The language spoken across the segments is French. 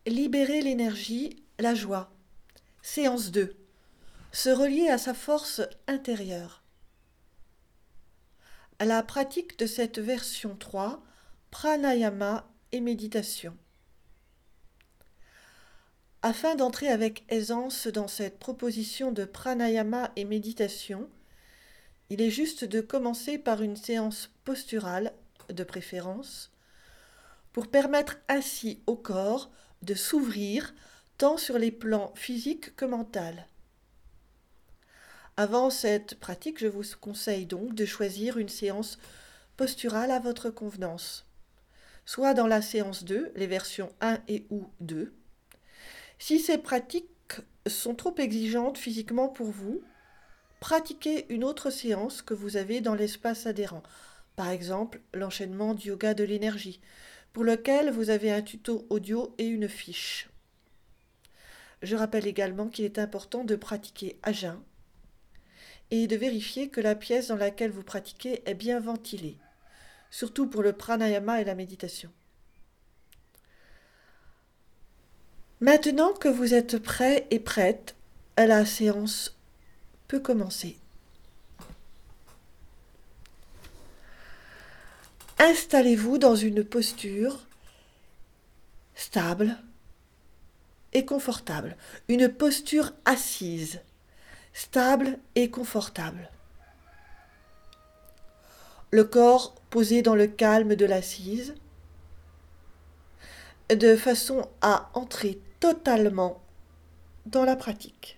Libérer l'énergie, la joie. Séance 2. Se relier à sa force intérieure. La pratique de cette version 3, pranayama et méditation. Afin d'entrer avec aisance dans cette proposition de pranayama et méditation, il est juste de commencer par une séance posturale, de préférence, pour permettre ainsi au corps de s'ouvrir tant sur les plans physiques que mental. Avant cette pratique, je vous conseille donc de choisir une séance posturale à votre convenance, soit dans la séance 2, les versions 1 et ou 2. Si ces pratiques sont trop exigeantes physiquement pour vous, pratiquez une autre séance que vous avez dans l'espace adhérent, par exemple l'enchaînement du yoga de l'énergie, pour lequel vous avez un tuto audio et une fiche. Je rappelle également qu'il est important de pratiquer à jeun et de vérifier que la pièce dans laquelle vous pratiquez est bien ventilée, surtout pour le pranayama et la méditation. Maintenant que vous êtes prêt et prête, la séance peut commencer. Installez-vous dans une posture stable et confortable, une posture assise, stable et confortable. Le corps posé dans le calme de l'assise, de façon à entrer totalement dans la pratique.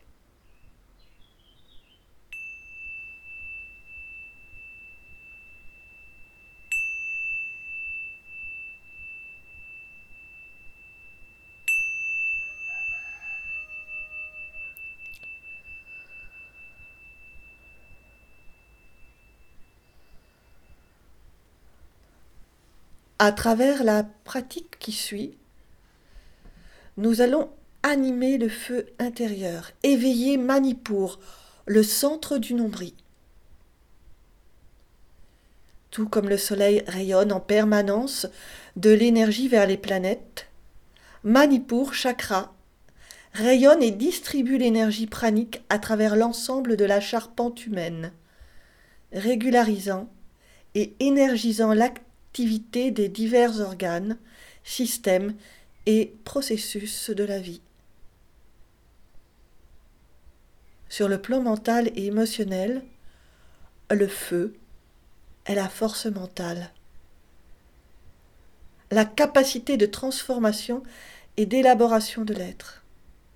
À travers la pratique qui suit, nous allons animer le feu intérieur, éveiller Manipur, le centre du nombril. Tout comme le soleil rayonne en permanence de l'énergie vers les planètes, Manipur chakra rayonne et distribue l'énergie pranique à travers l'ensemble de la charpente humaine, régularisant et énergisant l'activité des divers organes, systèmes et processus de la vie. Sur le plan mental et émotionnel, le feu est la force mentale, la capacité de transformation et d'élaboration de l'être.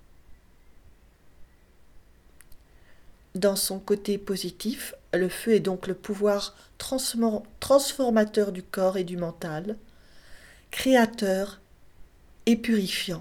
Dans son côté positif, le feu est donc le pouvoir transformateur du corps et du mental, créateur et purifiant.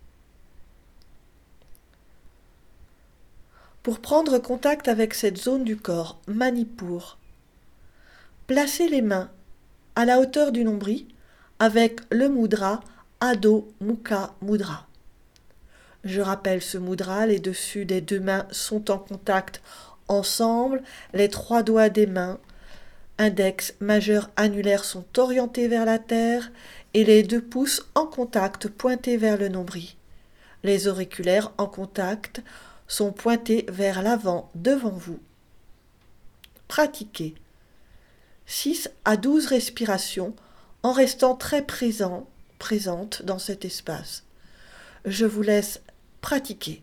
Pour prendre contact avec cette zone du corps, Manipur, placez les mains à la hauteur du nombril avec le mudra Adho Mukha Mudra. Je rappelle ce mudra, les dessus des deux mains sont en contact ensemble, les trois doigts des mains, index, majeur, annulaire sont orientés vers la terre et les deux pouces en contact pointés vers le nombril. Les auriculaires en contact sont pointés vers l'avant devant vous. Pratiquez 6 à 12 respirations en restant très présente dans cet espace. Je vous laisse pratiquer.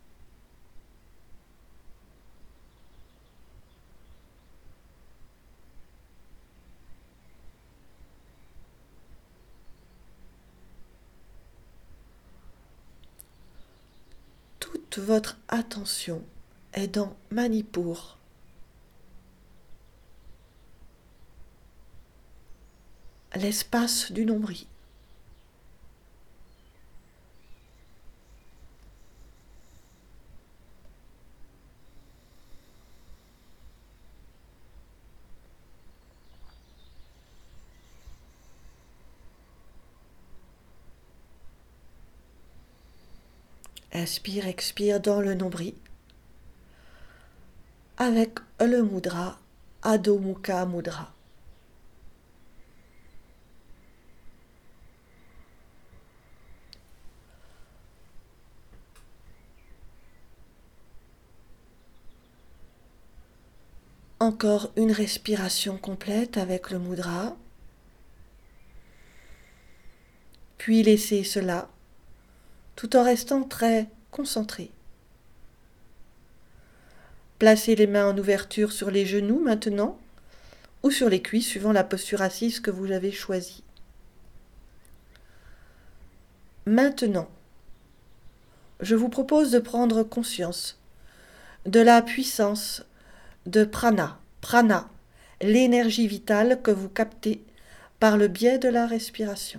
Toute votre attention est dans Manipur. L'espace du nombril. Inspire, expire dans le nombril avec le mudra Adho Mukha Mudra. Encore une respiration complète avec le mudra. Puis laissez cela tout en restant très concentré. Placez les mains en ouverture sur les genoux maintenant ou sur les cuisses suivant la posture assise que vous avez choisie. Maintenant, je vous propose de prendre conscience de la puissance de prana, l'énergie vitale que vous captez par le biais de la respiration.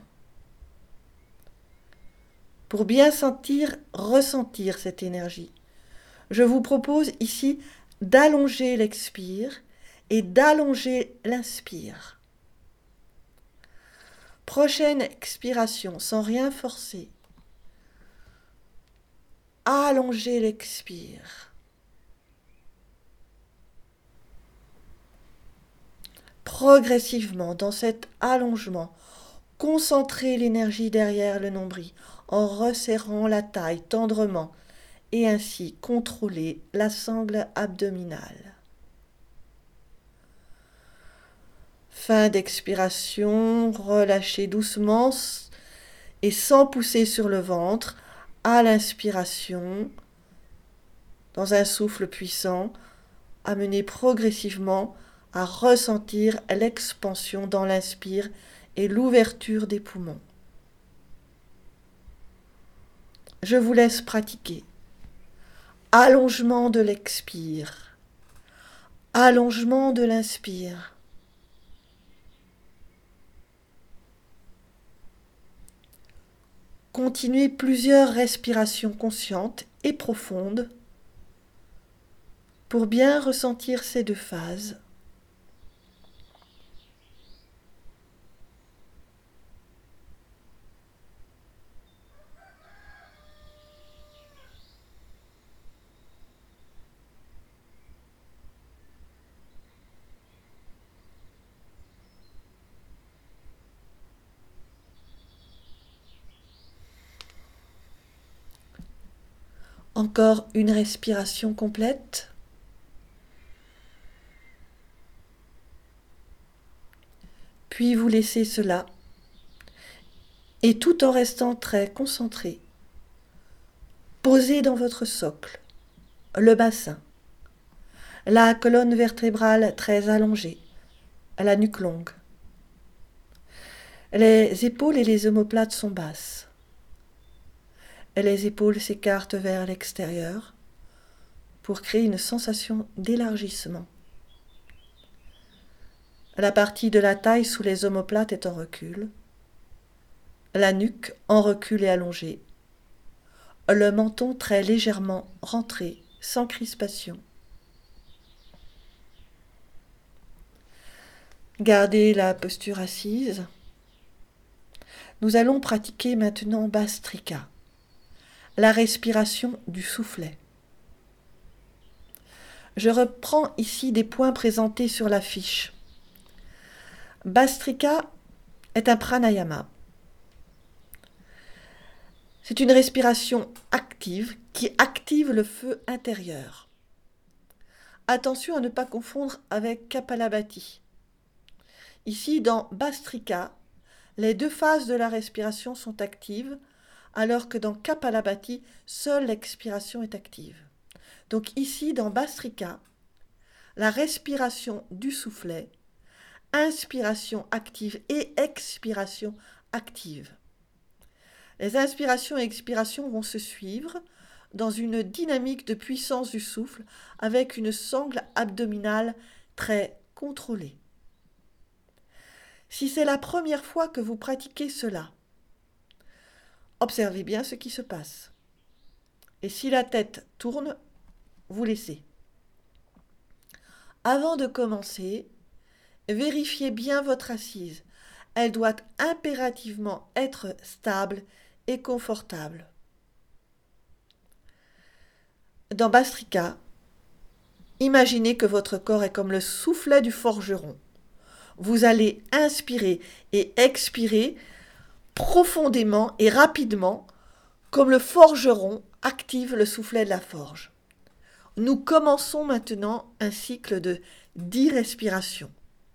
Pour bien ressentir cette énergie, je vous propose ici d'allonger l'expire et d'allonger l'inspire. Prochaine expiration, sans rien forcer. Allongez l'expire. Progressivement, dans cet allongement, concentrez l'énergie derrière le nombril en resserrant la taille tendrement et ainsi contrôlez la sangle abdominale. Fin d'expiration, relâchez doucement et sans pousser sur le ventre. À l'inspiration, dans un souffle puissant, amenez progressivement à ressentir l'expansion dans l'inspire et l'ouverture des poumons. Je vous laisse pratiquer. Allongement de l'expire, allongement de l'inspire. Continuez plusieurs respirations conscientes et profondes pour bien ressentir ces deux phases. Encore une respiration complète. Puis vous laissez cela. Et tout en restant très concentré, posez dans votre socle, le bassin, la colonne vertébrale très allongée, la nuque longue. Les épaules et les omoplates sont basses. Les épaules s'écartent vers l'extérieur pour créer une sensation d'élargissement. La partie de la taille sous les omoplates est en recul, la nuque en recul et allongée, le menton très légèrement rentré, sans crispation. Gardez la posture assise. Nous allons pratiquer maintenant Bhastrika, la respiration du soufflet. Je reprends ici des points présentés sur la fiche. Bhastrika est un pranayama. C'est une respiration active qui active le feu intérieur. Attention à ne pas confondre avec Kapalabhati. Ici, dans Bhastrika, les deux phases de la respiration sont actives, alors que dans Kapalabhati, seule l'expiration est active. Donc ici, dans Bhastrika, la respiration du soufflet, inspiration active et expiration active. Les inspirations et expirations vont se suivre dans une dynamique de puissance du souffle avec une sangle abdominale très contrôlée. Si c'est la première fois que vous pratiquez cela, observez bien ce qui se passe. Et si la tête tourne, vous laissez. Avant de commencer, vérifiez bien votre assise. Elle doit impérativement être stable et confortable. Dans Bhastrika, imaginez que votre corps est comme le soufflet du forgeron. Vous allez inspirer et expirer profondément et rapidement, comme le forgeron active le soufflet de la forge. Nous commençons maintenant un cycle de 10 respirations.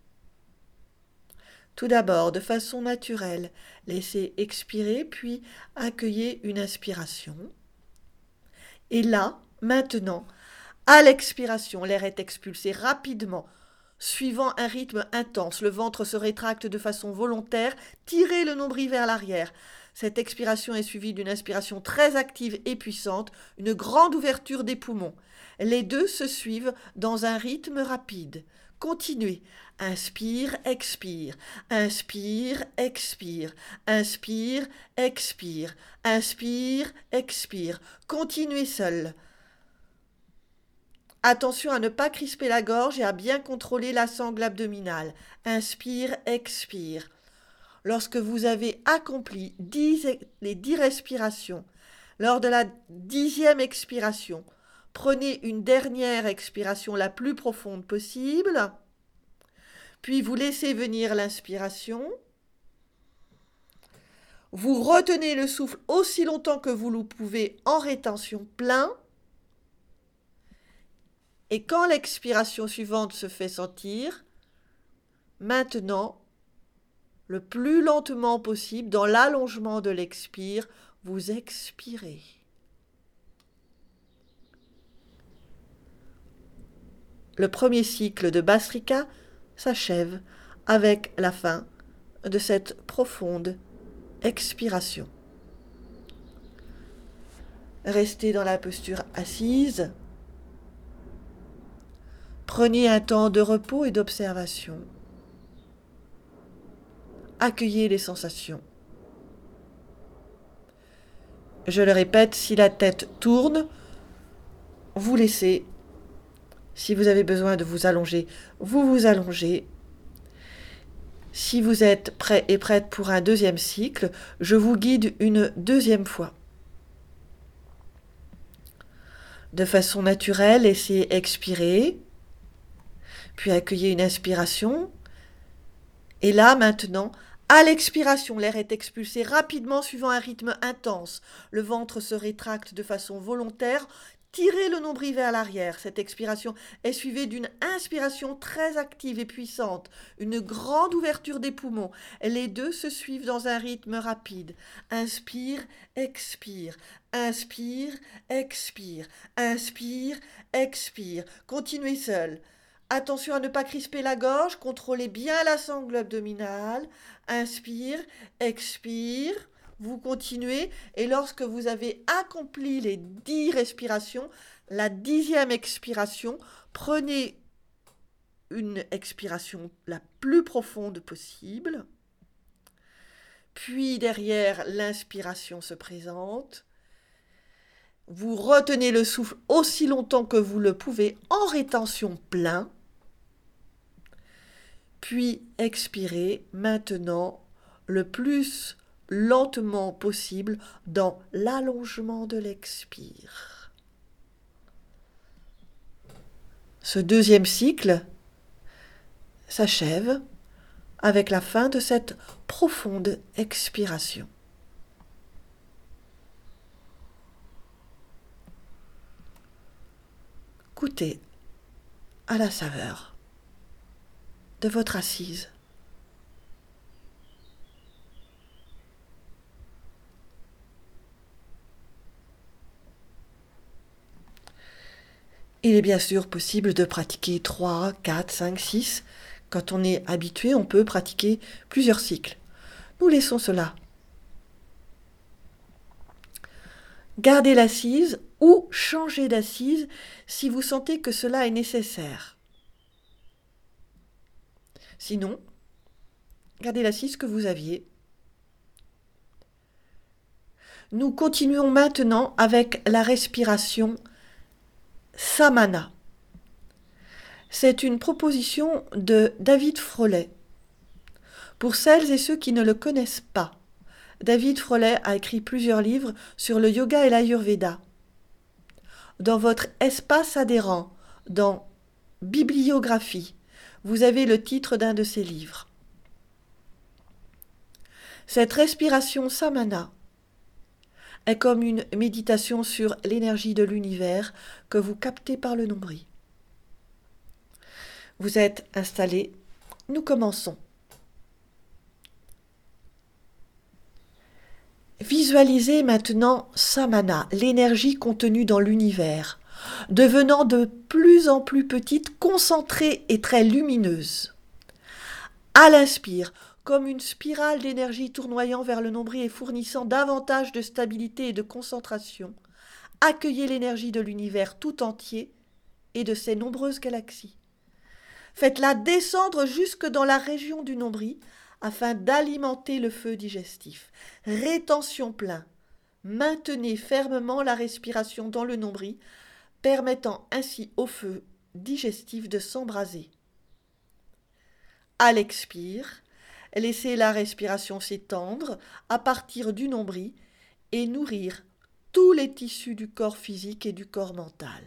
Tout d'abord, de façon naturelle, laissez expirer, puis accueillez une inspiration. Et là, maintenant, à l'expiration, l'air est expulsé rapidement, suivant un rythme intense. Le ventre se rétracte de façon volontaire, tirez le nombril vers l'arrière. Cette expiration est suivie d'une inspiration très active et puissante, une grande ouverture des poumons. Les deux se suivent dans un rythme rapide. Continuez. Inspire, expire. Inspire, expire. Inspire, expire. Inspire, expire. Continuez seul. Attention à ne pas crisper la gorge et à bien contrôler la sangle abdominale. Inspire, expire. Lorsque vous avez accompli les 10 respirations, lors de la 10e expiration, prenez une dernière expiration la plus profonde possible, puis vous laissez venir l'inspiration. Vous retenez le souffle aussi longtemps que vous le pouvez en rétention plein. Et quand l'expiration suivante se fait sentir, maintenant, le plus lentement possible, dans l'allongement de l'expire, vous expirez. Le premier cycle de Bhastrika s'achève avec la fin de cette profonde expiration. Restez dans la posture assise. Prenez un temps de repos et d'observation. Accueillez les sensations. Je le répète, si la tête tourne, vous laissez. Si vous avez besoin de vous allonger, vous vous allongez. Si vous êtes prêt et prête pour un deuxième cycle, je vous guide une deuxième fois. De façon naturelle, laissez expirer, puis accueillez une inspiration. Et là, maintenant, à l'expiration, l'air est expulsé rapidement suivant un rythme intense. Le ventre se rétracte de façon volontaire. Tirez le nombril vers l'arrière. Cette expiration est suivie d'une inspiration très active et puissante, une grande ouverture des poumons. Les deux se suivent dans un rythme rapide. Inspire, expire. Inspire, expire. Inspire, expire. Continuez seul. Attention à ne pas crisper la gorge, contrôlez bien la sangle abdominale. Inspire, expire. Vous continuez et lorsque vous avez accompli les 10 respirations, la 10e expiration, prenez une expiration la plus profonde possible. Puis derrière, l'inspiration se présente. Vous retenez le souffle aussi longtemps que vous le pouvez en rétention plein. Puis expirez maintenant le plus lentement possible dans l'allongement de l'expire. Ce deuxième cycle s'achève avec la fin de cette profonde expiration. Goûtez à la saveur de votre assise. Il est bien sûr possible de pratiquer 3, 4, 5, 6. Quand on est habitué, on peut pratiquer plusieurs cycles. Nous laissons cela. Gardez l'assise ou changez d'assise si vous sentez que cela est nécessaire. Sinon, gardez l'assise que vous aviez. Nous continuons maintenant avec la respiration Samana. C'est une proposition de David Frolet. Pour celles et ceux qui ne le connaissent pas, David Frolet a écrit plusieurs livres sur le yoga et l'ayurveda. Dans votre espace adhérent, dans Bibliographie, vous avez le titre d'un de ses livres. Cette respiration Samana est comme une méditation sur l'énergie de l'univers que vous captez par le nombril. Vous êtes installé. Nous commençons. Visualisez maintenant Samana, l'énergie contenue dans l'univers, devenant de plus en plus petite, concentrée et très lumineuse. À l'inspire, comme une spirale d'énergie tournoyant vers le nombril et fournissant davantage de stabilité et de concentration, accueillez l'énergie de l'univers tout entier et de ses nombreuses galaxies. Faites-la descendre jusque dans la région du nombril afin d'alimenter le feu digestif. Rétention plein. Maintenez fermement la respiration dans le nombril, permettant ainsi au feu digestif de s'embraser. À l'expire, laissez la respiration s'étendre à partir du nombril et nourrir tous les tissus du corps physique et du corps mental.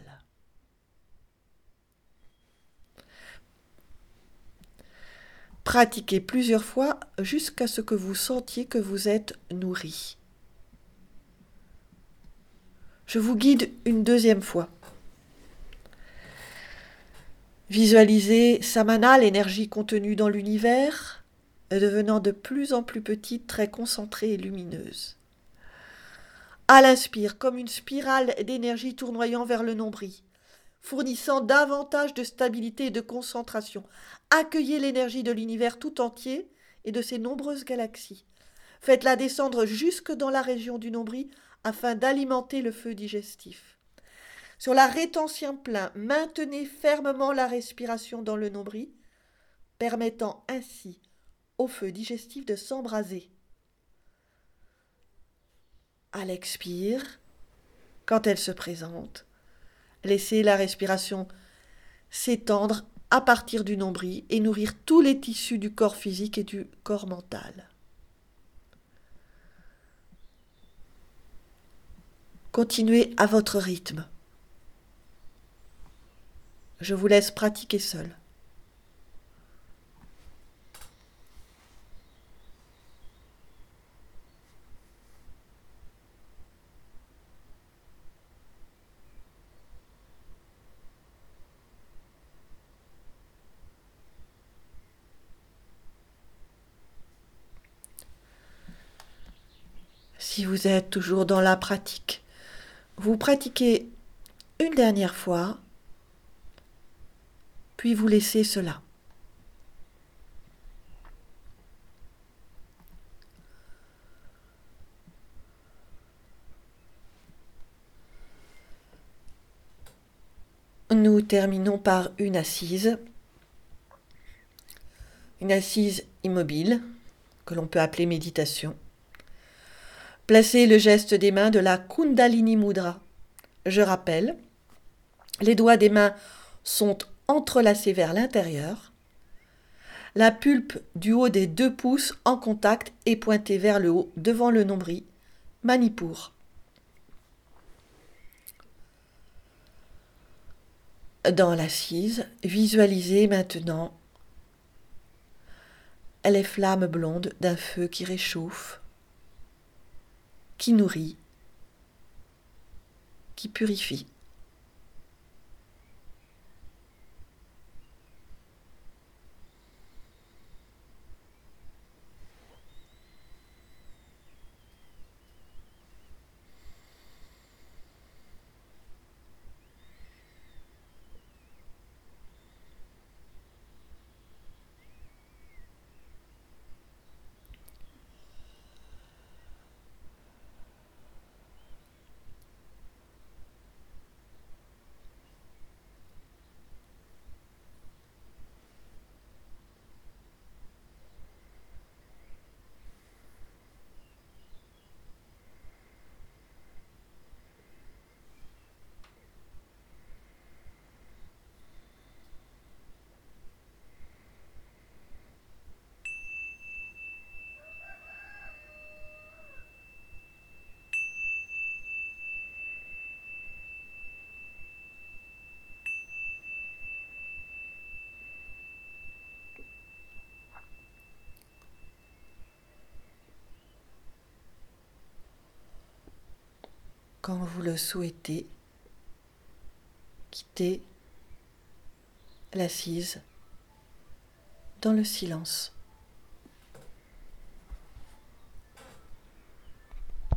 Pratiquez plusieurs fois jusqu'à ce que vous sentiez que vous êtes nourri. Je vous guide une deuxième fois. Visualisez Samana, l'énergie contenue dans l'univers, devenant de plus en plus petite, très concentrée et lumineuse. À l'inspire, comme une spirale d'énergie tournoyant vers le nombril, fournissant davantage de stabilité et de concentration. Accueillez l'énergie de l'univers tout entier et de ses nombreuses galaxies. Faites-la descendre jusque dans la région du nombril afin d'alimenter le feu digestif. Sur la rétention plein, maintenez fermement la respiration dans le nombril, permettant ainsi au feu digestif de s'embraser. À l'expire, quand elle se présente, laissez la respiration s'étendre à partir du nombril et nourrir tous les tissus du corps physique et du corps mental. Continuez à votre rythme. Je vous laisse pratiquer seul. Si vous êtes toujours dans la pratique, vous pratiquez une dernière fois, puis vous laissez cela. Nous terminons par une assise immobile, que l'on peut appeler méditation. Placez le geste des mains de la Kundalini Mudra. Je rappelle, les doigts des mains sont entrelacés vers l'intérieur, la pulpe du haut des 2 pouces en contact et pointée vers le haut devant le nombril, Manipur. Dans l'assise, visualisez maintenant les flammes blondes d'un feu qui réchauffe, qui nourrit, qui purifie. Quand vous le souhaitez, quittez l'assise dans le silence.